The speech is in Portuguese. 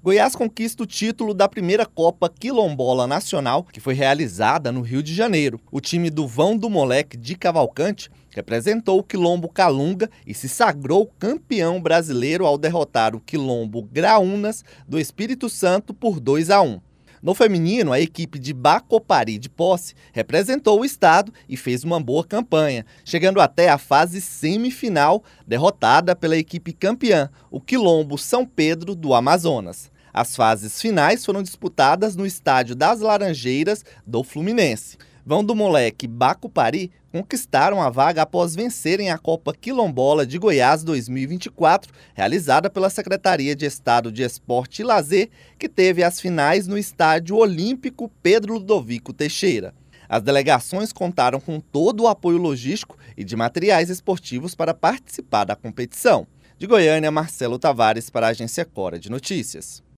Goiás conquista o título da primeira Copa Quilombola Nacional, que foi realizada no Rio de Janeiro. O time do Vão do Moleque de Cavalcante representou o Quilombo Calunga e se sagrou campeão brasileiro ao derrotar o Quilombo Graúnas do Espírito Santo por 2-1. No feminino, a equipe de Bacopari de Posse representou o estado e fez uma boa campanha, chegando até a fase semifinal, derrotada pela equipe campeã, o Quilombo São Pedro do Amazonas. As fases finais foram disputadas no estádio das Laranjeiras do Fluminense. Vão do Moleque e Bacopari conquistaram a vaga após vencerem a Copa Quilombola de Goiás 2024, realizada pela Secretaria de Estado de Esporte e Lazer, que teve as finais no Estádio Olímpico Pedro Ludovico Teixeira. As delegações contaram com todo o apoio logístico e de materiais esportivos para participar da competição. De Goiânia, Marcelo Tavares para a Agência Cora de Notícias.